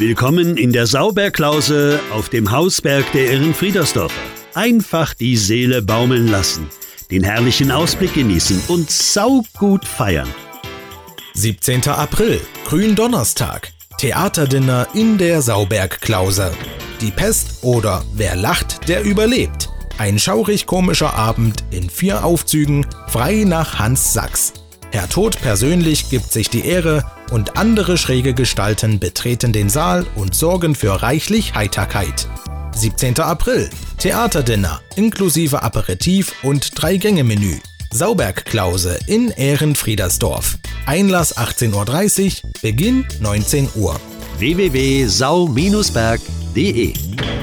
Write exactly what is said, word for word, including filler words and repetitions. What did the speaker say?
Willkommen in der Sauberklause auf dem Hausberg der Ehrenfriedersdorfer. Einfach die Seele baumeln lassen, den herrlichen Ausblick genießen und saugut feiern. siebzehnter April, Gründonnerstag, Theaterdinner in der Saubergklause. Die Pest oder Wer lacht, der überlebt. Ein schaurig-komischer Abend in vier Aufzügen, frei nach Hans Sachs. Herr Tod persönlich gibt sich die Ehre und andere schräge Gestalten betreten den Saal und sorgen für reichlich Heiterkeit. siebzehnter April, Theaterdinner inklusive Aperitif und Drei-Gänge-Menü. Saubergklause in Ehrenfriedersdorf. Einlass achtzehn Uhr dreißig, Beginn neunzehn Uhr. w w w punkt sau Bindestrich berg punkt de